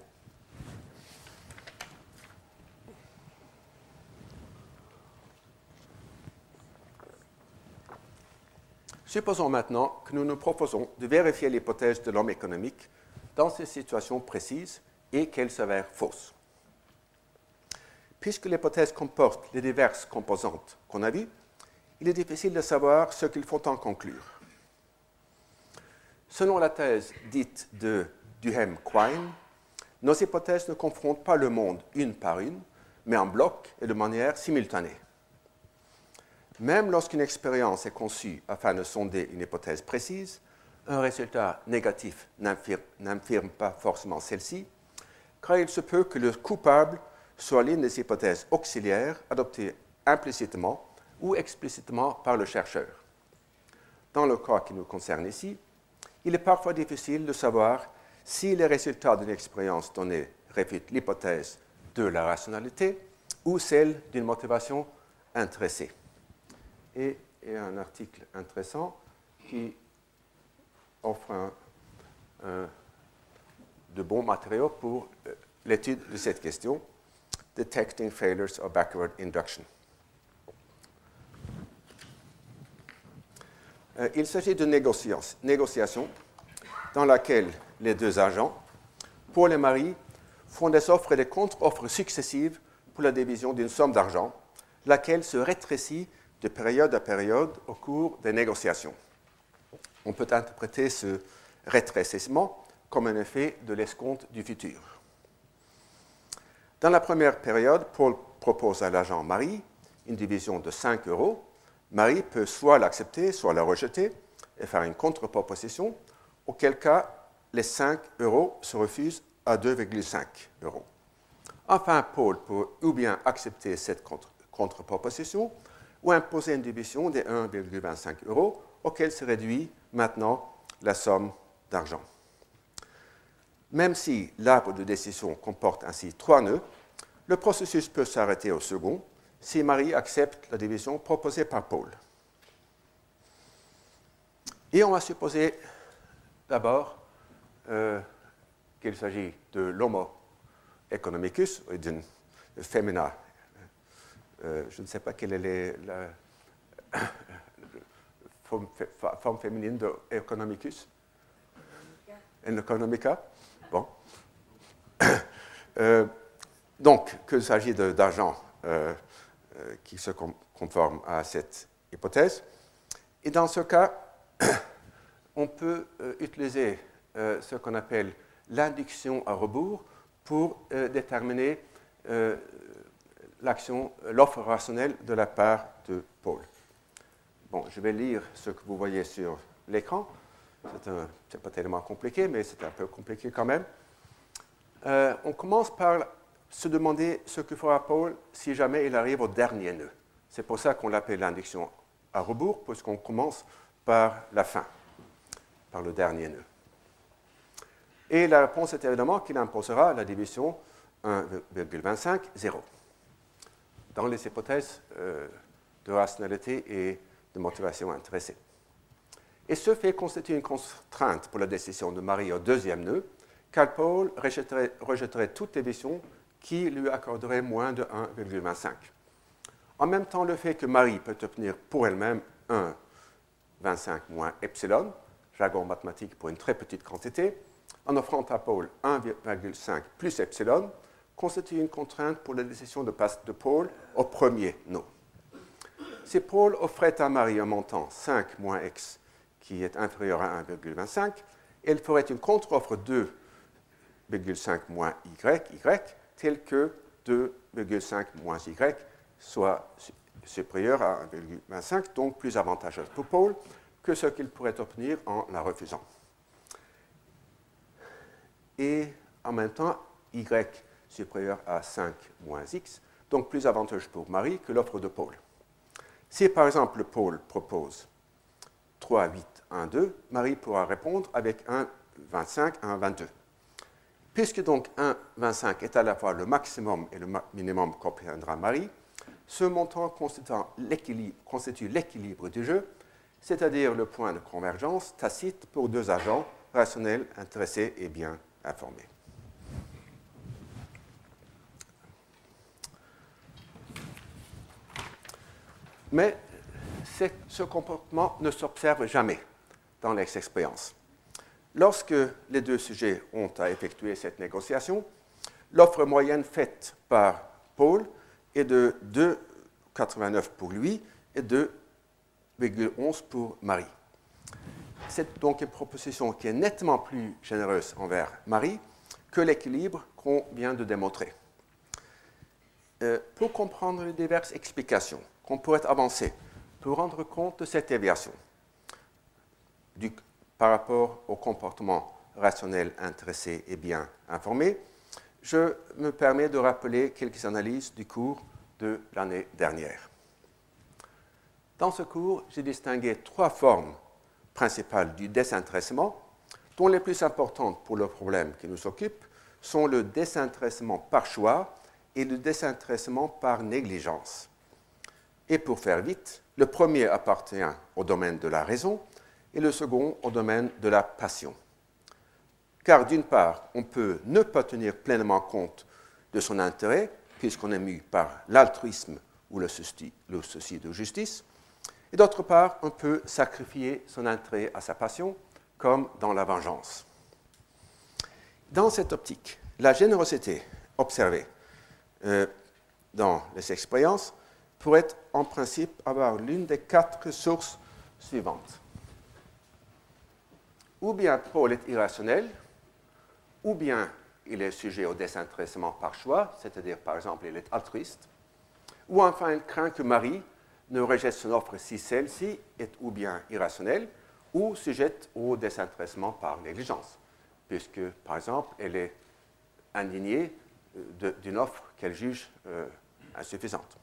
Supposons maintenant que nous nous proposons de vérifier l'hypothèse de l'homme économique dans ces situations précises et qu'elle s'avère fausse. Puisque l'hypothèse comporte les diverses composantes qu'on a vues, il est difficile de savoir ce qu'il faut en conclure. Selon la thèse dite de Duhem-Quine, nos hypothèses ne confrontent pas le monde une par une, mais en bloc et de manière simultanée. Même lorsqu'une expérience est conçue afin de sonder une hypothèse précise, un résultat négatif n'infirme pas forcément celle-ci, car il se peut que le coupable soit l'une des hypothèses auxiliaires adoptées implicitement ou explicitement par le chercheur. Dans le cas qui nous concerne ici, il est parfois difficile de savoir si les résultats d'une expérience donnée réfutent l'hypothèse de la rationalité ou celle d'une motivation intéressée. Et il y a un article intéressant qui offre un, un, de bons matériaux pour euh, l'étude de cette question, Detecting Failures of Backward Induction. Euh, il s'agit d'une négociation dans laquelle les deux agents, pour les maris, font des offres et des contre-offres successives pour la division d'une somme d'argent, laquelle se rétrécit de période à période au cours des négociations. On peut interpréter ce rétrécissement comme un effet de l'escompte du futur. Dans la première période, Paul propose à l'agent Marie une division de cinq euros. Marie peut soit l'accepter, soit la rejeter et faire une contre-proposition, auquel cas les cinq euros se refusent à deux virgule cinq euros. Enfin, Paul peut ou bien accepter cette contre- contre-proposition ou imposer une division des un virgule vingt-cinq euros, auquel se réduit maintenant la somme d'argent. Même si l'arbre de décision comporte ainsi trois nœuds, le processus peut s'arrêter au second si Marie accepte la division proposée par Paul. Et on va supposer d'abord euh, qu'il s'agit de l'homo economicus, ou d'un féminin. Euh, je ne sais pas quelle est les, la forme, forme féminine de economicus. En economica. Bon. euh, donc, qu'il s'agit d'argent euh, euh, qui se conforme à cette hypothèse. Et dans ce cas, on peut euh, utiliser euh, ce qu'on appelle l'induction à rebours pour euh, déterminer euh, l'action, l'offre rationnelle de la part de Paul. Bon, je vais lire ce que vous voyez sur l'écran. Ce n'est pas tellement compliqué, mais c'est un peu compliqué quand même. Euh, on commence par se demander ce que fera Paul si jamais il arrive au dernier nœud. C'est pour ça qu'on l'appelle l'induction à rebours, puisqu'on commence par la fin, par le dernier nœud. Et la réponse est évidemment qu'il imposera la division un virgule vingt-cinq, zéro, dans les hypothèses euh, de rationalité et de motivation intéressée. Et ce fait constitue une contrainte pour la décision de Marie au deuxième nœud, car Paul rejetterait, rejetterait toute division qui lui accorderait moins de un virgule vingt-cinq. En même temps, le fait que Marie peut obtenir pour elle-même un virgule vingt-cinq moins epsilon, jargon mathématique pour une très petite quantité, en offrant à Paul un virgule cinq plus epsilon, constitue une contrainte pour la décision de passe de Paul au premier nœud. Si Paul offrait à Marie un montant cinq moins x qui est inférieur à un virgule vingt-cinq, elle ferait une contre-offre deux virgule cinq moins y, y, telle que deux virgule cinq moins y soit supérieur à un virgule vingt-cinq, donc plus avantageuse pour Paul que ce qu'il pourrait obtenir en la refusant. Et en même temps, y supérieur à cinq moins x, donc plus avantageux pour Marie que l'offre de Paul. Si par exemple Paul propose trois, huit, un, deux, Marie pourra répondre avec un virgule vingt-cinq, un virgule vingt-deux. Puisque donc un virgule vingt-cinq est à la fois le maximum et le minimum qu'obtiendra Marie, ce montant constitue l'équilibre du jeu, c'est-à-dire le point de convergence tacite pour deux agents rationnels, intéressés et bien informés. Mais ce comportement ne s'observe jamais dans l'expérience. Lorsque les deux sujets ont à effectuer cette négociation, l'offre moyenne faite par Paul est de deux virgule quatre-vingt-neuf pour lui et deux virgule onze pour Marie. C'est donc une proposition qui est nettement plus généreuse envers Marie que l'équilibre qu'on vient de démontrer. Euh, pour comprendre les diverses explications qu'on pourrait avancer pour rendre compte de cette déviation du, par rapport au comportement rationnel intéressé et bien informé, je me permets de rappeler quelques analyses du cours de l'année dernière. Dans ce cours, j'ai distingué trois formes principales du désintéressement, dont les plus importantes pour le problème qui nous occupe sont le désintéressement par choix et le désintéressement par négligence. Et pour faire vite, le premier appartient au domaine de la raison et le second au domaine de la passion. Car d'une part, on peut ne pas tenir pleinement compte de son intérêt, puisqu'on est mu par l'altruisme ou le souci, le souci de justice, et d'autre part, on peut sacrifier son intérêt à sa passion, comme dans la vengeance. Dans cette optique, la générosité observée euh, dans les expériences pourrait en principe avoir l'une des quatre sources suivantes. Ou bien Paul est irrationnel, ou bien il est sujet au désintéressement par choix, c'est-à-dire par exemple il est altruiste, ou enfin il craint que Marie ne rejette son offre si celle-ci est ou bien irrationnelle, ou sujette au désintéressement par négligence, puisque par exemple elle est indignée d'une offre qu'elle juge euh, insuffisante.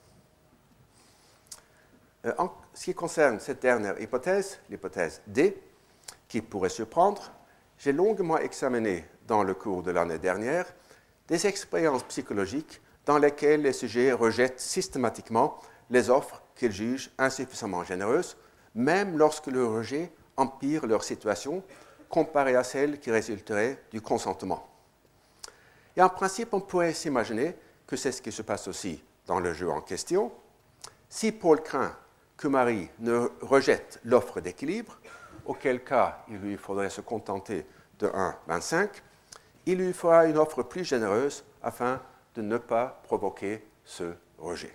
Euh, en ce qui concerne cette dernière hypothèse, l'hypothèse D, qui pourrait surprendre, j'ai longuement examiné dans le cours de l'année dernière des expériences psychologiques dans lesquelles les sujets rejettent systématiquement les offres qu'ils jugent insuffisamment généreuses, même lorsque le rejet empire leur situation comparée à celle qui résulterait du consentement. Et en principe, on pourrait s'imaginer que c'est ce qui se passe aussi dans le jeu en question. Si Paul craint que Marie ne rejette l'offre d'équilibre, auquel cas il lui faudrait se contenter de un virgule vingt-cinq, il lui fera une offre plus généreuse afin de ne pas provoquer ce rejet.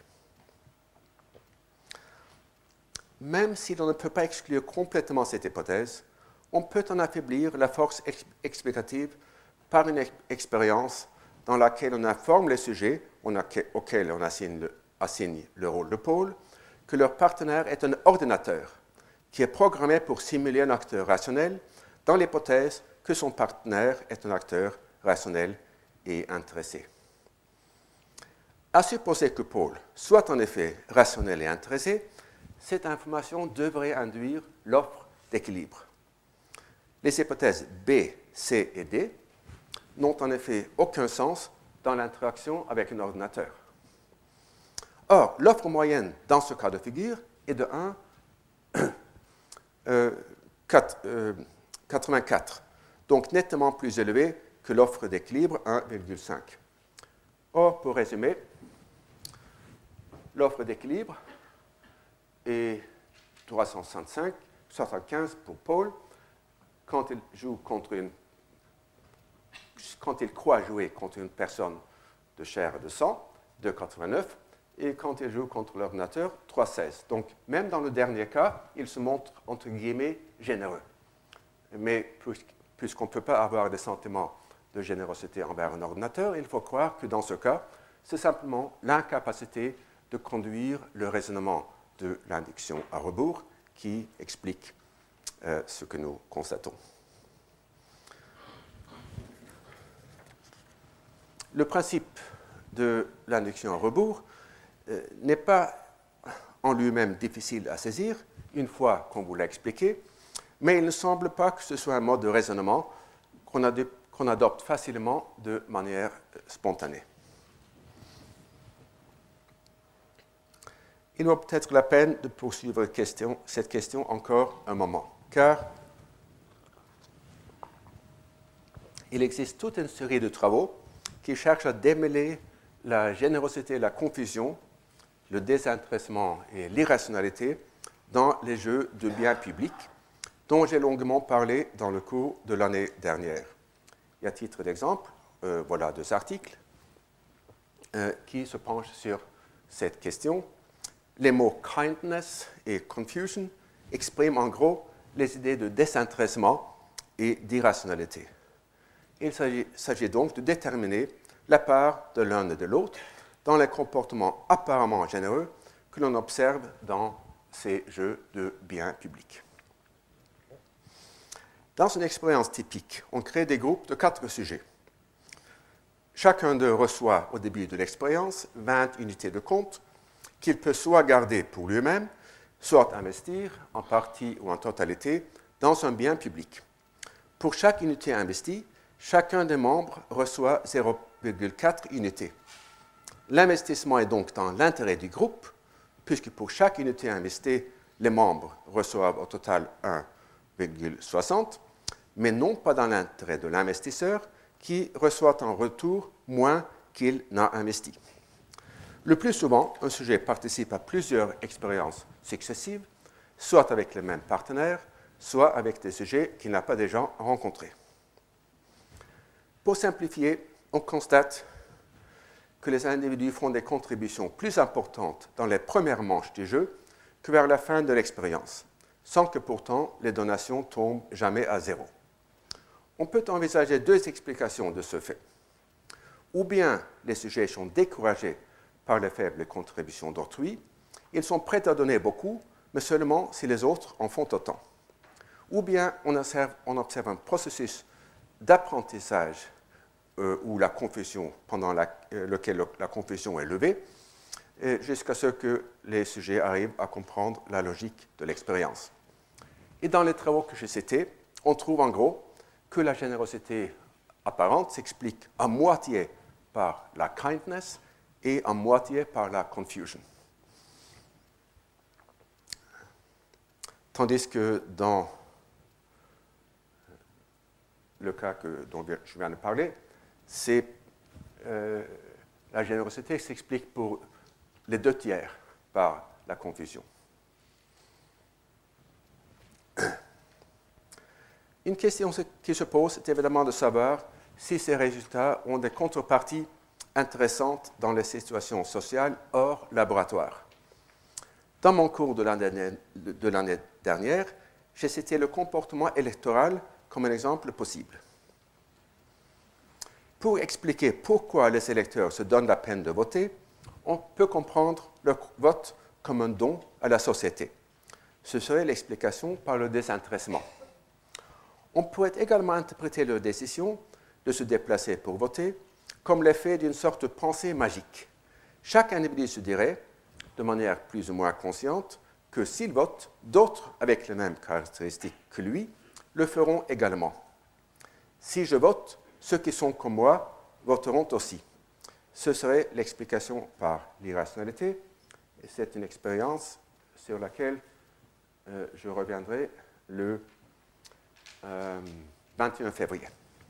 Même si l'on ne peut pas exclure complètement cette hypothèse, on peut en affaiblir la force ex- explicative par une ex- expérience dans laquelle on informe les sujets on a, auxquels on assigne le, assigne le rôle de Paul que leur partenaire est un ordinateur qui est programmé pour simuler un acteur rationnel dans l'hypothèse que son partenaire est un acteur rationnel et intéressé. À supposer que Paul soit en effet rationnel et intéressé, cette information devrait induire l'offre d'équilibre. Les hypothèses B, C et D n'ont en effet aucun sens dans l'interaction avec un ordinateur. Or, l'offre moyenne dans ce cas de figure est de un virgule quatre-vingt-quatre, donc nettement plus élevée que l'offre d'équilibre un virgule cinq. Or, pour résumer, l'offre d'équilibre est trois cent soixante-cinq, soixante-quinze pour Paul quand il joue contre une, quand il croit jouer contre une personne de chair et de sang, deux virgule quatre-vingt-neuf, et quand il joue contre l'ordinateur, trois virgule seize. Donc, même dans le dernier cas, il se montre, entre guillemets, généreux. Mais puisqu'on ne peut pas avoir des sentiments de générosité envers un ordinateur, il faut croire que dans ce cas, c'est simplement l'incapacité de conduire le raisonnement de l'induction à rebours qui explique euh, ce que nous constatons. Le principe de l'induction à rebours euh, n'est pas en lui-même difficile à saisir, une fois qu'on vous l'a expliqué, mais il ne semble pas que ce soit un mode de raisonnement qu'on, ad- qu'on adopte facilement de manière spontanée. Il vaut peut-être la peine de poursuivre question, cette question encore un moment, car il existe toute une série de travaux qui cherchent à démêler la générosité et la confusion, le désintéressement et l'irrationalité dans les jeux de biens publics, dont j'ai longuement parlé dans le cours de l'année dernière. Et à titre d'exemple, euh, voilà deux articles euh, qui se penchent sur cette question. Les mots « kindness » et « confusion » expriment en gros les idées de désintéressement et d'irrationalité. Il s'agit, s'agit donc de déterminer la part de l'un et de l'autre dans les comportements apparemment généreux que l'on observe dans ces jeux de biens publics. Dans une expérience typique, on crée des groupes de quatre sujets. Chacun d'eux reçoit au début de l'expérience vingt unités de compte qu'il peut soit garder pour lui-même, soit investir en partie ou en totalité dans un bien public. Pour chaque unité investie, chacun des membres reçoit zéro virgule quatre unités. L'investissement est donc dans l'intérêt du groupe, puisque pour chaque unité investie, les membres reçoivent au total un virgule soixante, mais non pas dans l'intérêt de l'investisseur, qui reçoit en retour moins qu'il n'a investi. Le plus souvent, un sujet participe à plusieurs expériences successives, soit avec les mêmes partenaires, soit avec des sujets qu'il n'a pas déjà rencontrés. Pour simplifier, on constate que les individus font des contributions plus importantes dans les premières manches du jeu que vers la fin de l'expérience, sans que pourtant les donations tombent jamais à zéro. On peut envisager deux explications de ce fait. Ou bien les sujets sont découragés par les faibles contributions d'autrui, ils sont prêts à donner beaucoup, mais seulement si les autres en font autant. Ou bien on observe, on observe un processus d'apprentissage euh, où la confusion, pendant la, euh, lequel la confusion est levée, jusqu'à ce que les sujets arrivent à comprendre la logique de l'expérience. Et dans les travaux que j'ai cités, on trouve en gros que la générosité apparente s'explique à moitié par la kindness et en moitié par la confusion. Tandis que dans le cas que, dont je viens de parler, c'est, euh, la générosité s'explique pour les deux tiers par la confusion. Une question qui se pose est évidemment de savoir si ces résultats ont des contreparties intéressantes dans les situations sociales hors laboratoire. Dans mon cours de l'année, de l'année dernière, j'ai cité le comportement électoral comme un exemple possible. Pour expliquer pourquoi les électeurs se donnent la peine de voter, on peut comprendre leur vote comme un don à la société. Ce serait l'explication par le désintéressement. On pourrait également interpréter leur décision de se déplacer pour voter comme l'effet d'une sorte de pensée magique. Chaque individu se dirait, de manière plus ou moins consciente, que s'il vote, d'autres avec les mêmes caractéristiques que lui le feront également. Si je vote, ceux qui sont comme moi voteront aussi. Ce serait l'explication par l'irrationalité, et c'est une expérience sur laquelle euh, je reviendrai le euh, vingt et un février.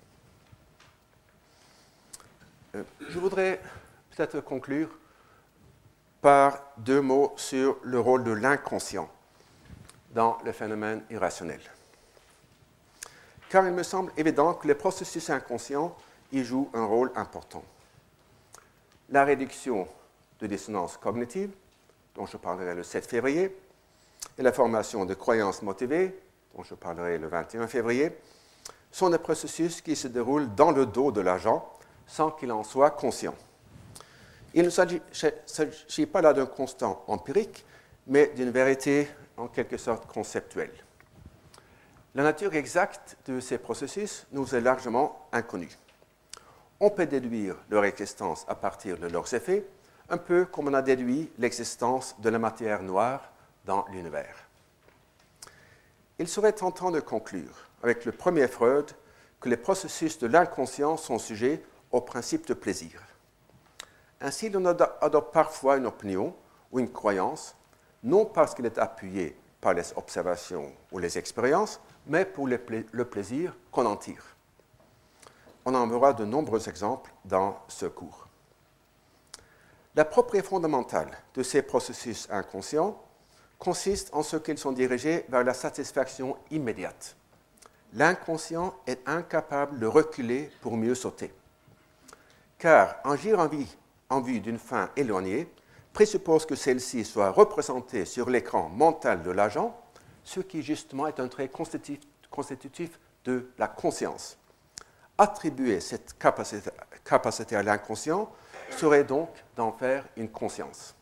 Euh, je voudrais peut-être conclure par deux mots sur le rôle de l'inconscient dans le phénomène irrationnel. Car il me semble évident que les processus inconscients y jouent un rôle important. La réduction de dissonance cognitive, dont je parlerai le sept février, et la formation de croyances motivées, dont je parlerai le vingt et un février, sont des processus qui se déroulent dans le dos de l'agent sans qu'il en soit conscient. Il ne s'agit, s'agit pas là d'un constat empirique, mais d'une vérité en quelque sorte conceptuelle. La nature exacte de ces processus nous est largement inconnue. On peut déduire leur existence à partir de leurs effets, un peu comme on a déduit l'existence de la matière noire dans l'univers. Il serait tentant de conclure, avec le premier Freud, que les processus de l'inconscient sont sujets au principe de plaisir. Ainsi, l'on adopte parfois une opinion ou une croyance, non parce qu'elle est appuyée par les observations ou les expériences, mais pour le, pla- le plaisir qu'on en tire. On en verra de nombreux exemples dans ce cours. La propriété fondamentale de ces processus inconscients consiste en ce qu'ils sont dirigés vers la satisfaction immédiate. L'inconscient est incapable de reculer pour mieux sauter. Car agir en, vie, en vue d'une fin éloignée présuppose que celle-ci soit représentée sur l'écran mental de l'agent, ce qui justement est un trait constitutif, constitutif de la conscience. Attribuer cette capacité, capacité à l'inconscient serait donc d'en faire une conscience.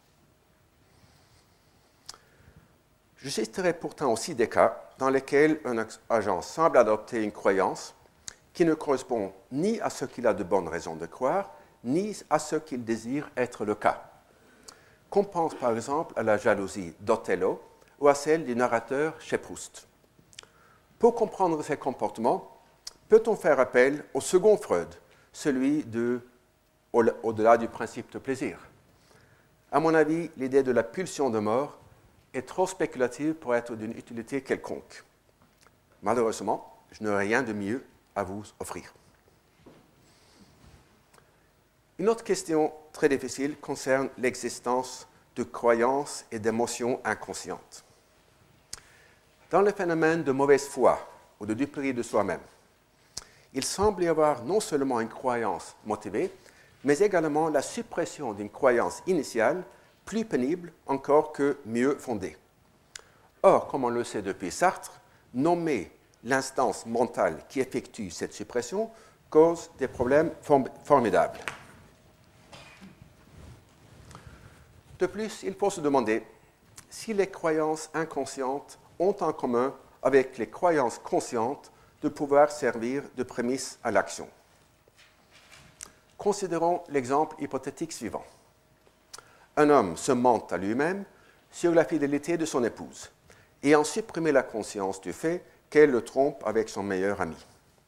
Je citerai pourtant aussi des cas dans lesquels un agent semble adopter une croyance qui ne correspond ni à ce qu'il a de bonnes raisons de croire, ni à ce qu'il désire être le cas. Qu'on pense par exemple à la jalousie d'Othello ou à celle du narrateur chez Proust. Pour comprendre ces comportements, peut-on faire appel au second Freud, celui de au-delà du principe de plaisir? À mon avis, l'idée de la pulsion de mort est trop spéculative pour être d'une utilité quelconque. Malheureusement, je n'aurai rien de mieux à vous offrir. Une autre question très difficile concerne l'existence de croyances et d'émotions inconscientes. Dans le phénomène de mauvaise foi ou de duperie de soi-même, il semble y avoir non seulement une croyance motivée, mais également la suppression d'une croyance initiale plus pénible encore que mieux fondée. Or, comme on le sait depuis Sartre, nommer l'instance mentale qui effectue cette suppression cause des problèmes form- formidables. De plus, il faut se demander si les croyances inconscientes ont en commun avec les croyances conscientes de pouvoir servir de prémisse à l'action. Considérons l'exemple hypothétique suivant. Un homme se ment à lui-même sur la fidélité de son épouse, ayant supprimé la conscience du fait qu'elle le trompe avec son meilleur ami.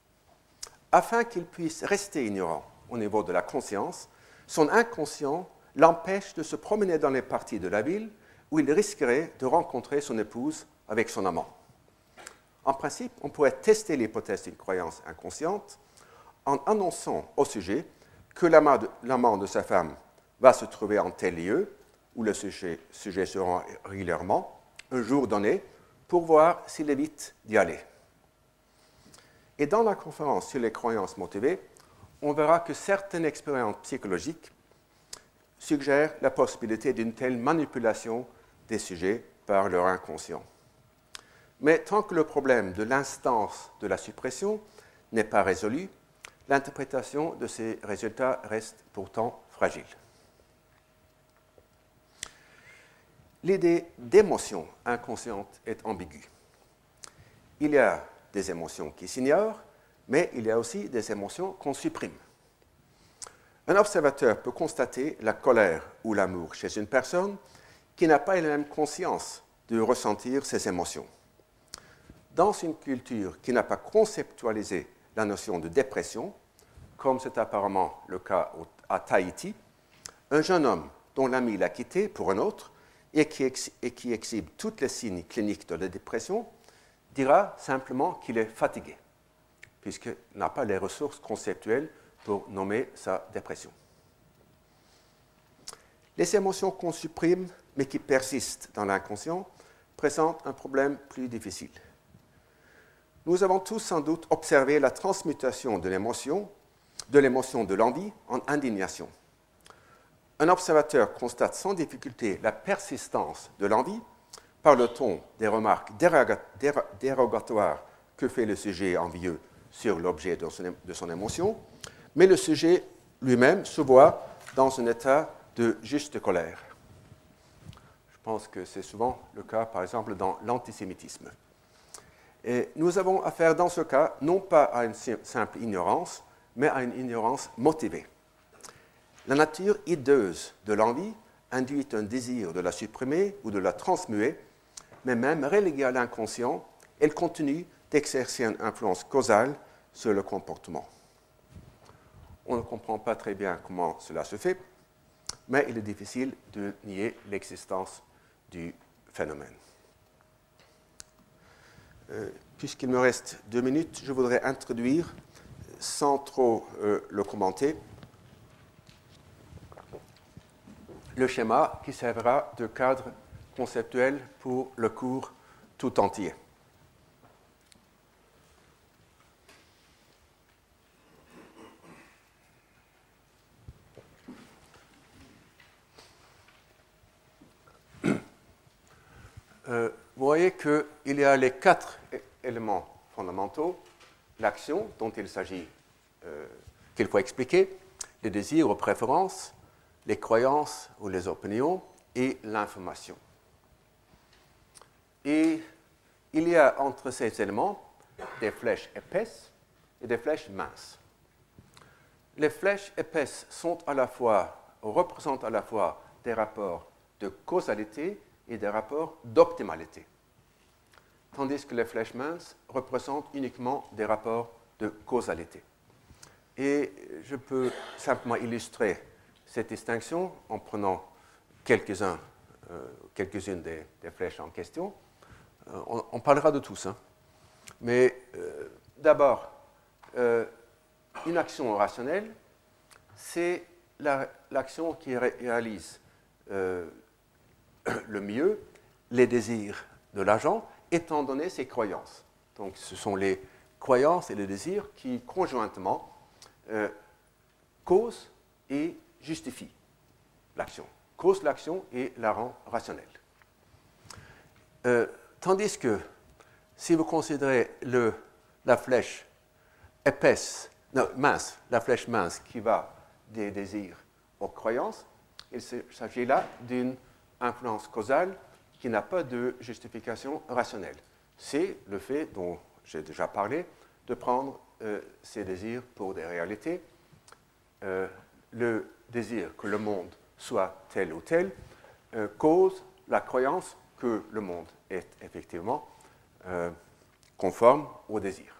Afin qu'il puisse rester ignorant au niveau de la conscience, son inconscient l'empêche de se promener dans les parties de la ville où il risquerait de rencontrer son épouse avec son amant. En principe, on pourrait tester l'hypothèse d'une croyance inconsciente en annonçant au sujet que l'amant de, l'amant de sa femme va se trouver en tel lieu, où le sujet, sujet se rend régulièrement, un jour donné, pour voir s'il évite d'y aller. Et dans la conférence sur les croyances motivées, on verra que certaines expériences psychologiques suggèrent la possibilité d'une telle manipulation des sujets par leur inconscient. Mais tant que le problème de l'instance de la suppression n'est pas résolu, l'interprétation de ces résultats reste pourtant fragile. L'idée d'émotion inconsciente est ambiguë. Il y a des émotions qui s'ignorent, mais il y a aussi des émotions qu'on supprime. Un observateur peut constater la colère ou l'amour chez une personne qui n'a pas la même conscience de ressentir ces émotions. Dans une culture qui n'a pas conceptualisé la notion de dépression, comme c'est apparemment le cas à Tahiti, un jeune homme dont l'ami l'a quitté pour un autre et qui, ex- et qui exhibe tous les signes cliniques de la dépression dira simplement qu'il est fatigué, puisqu'il n'a pas les ressources conceptuelles pour nommer sa dépression. Les émotions qu'on supprime, mais qui persistent dans l'inconscient, présentent un problème plus difficile. Nous avons tous sans doute observé la transmutation de l'émotion, de l'émotion de l'envie en indignation. Un observateur constate sans difficulté la persistance de l'envie par le ton des remarques dérogatoires que fait le sujet envieux sur l'objet de son, de son émotion, mais le sujet lui-même se voit dans un état de juste colère. Je pense que c'est souvent le cas, par exemple, dans l'antisémitisme. Et nous avons affaire dans ce cas non pas à une simple ignorance, mais à une ignorance motivée. La nature hideuse de l'envie induit un désir de la supprimer ou de la transmuer, mais même reléguée à l'inconscient, elle continue d'exercer une influence causale sur le comportement. On ne comprend pas très bien comment cela se fait, mais il est difficile de nier l'existence du phénomène. Euh, puisqu'il me reste deux minutes, je voudrais introduire, sans trop euh, le commenter, le schéma qui servira de cadre conceptuel pour le cours tout entier. Euh, vous voyez qu'il y a les quatre éléments fondamentaux, l'action dont il s'agit, euh, qu'il faut expliquer, les désirs ou préférences, les croyances ou les opinions et l'information. Et il y a entre ces éléments des flèches épaisses et des flèches minces. Les flèches épaisses sont à la fois, représentent à la fois des rapports de causalité et des rapports d'optimalité, tandis que les flèches minces représentent uniquement des rapports de causalité. Et je peux simplement illustrer cette distinction en prenant quelques-uns, euh, quelques-unes des, des flèches en question. Euh, on, on parlera de tous, hein. Mais euh, d'abord, euh, une action rationnelle, c'est la, l'action qui ré- réalise euh, le mieux les désirs de l'agent, étant donné ses croyances. Donc, ce sont les croyances et les désirs qui, conjointement, euh, causent et justifient l'action. Causent l'action et la rend rationnelle. Euh, tandis que, si vous considérez le, la flèche épaisse, non, mince, la flèche mince qui va des désirs aux croyances, il s'agit là d'une influence causale qui n'a pas de justification rationnelle. C'est le fait dont j'ai déjà parlé de prendre euh, ces désirs pour des réalités. Euh, le désir que le monde soit tel ou tel euh, cause la croyance que le monde est effectivement euh, conforme au désir.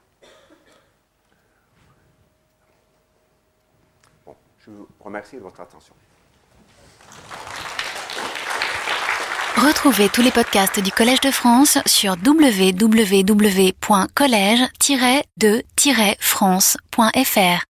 Bon, je vous remercie de votre attention. Retrouvez tous les podcasts du Collège de France sur w w w point collège tiret de tiret france point f r.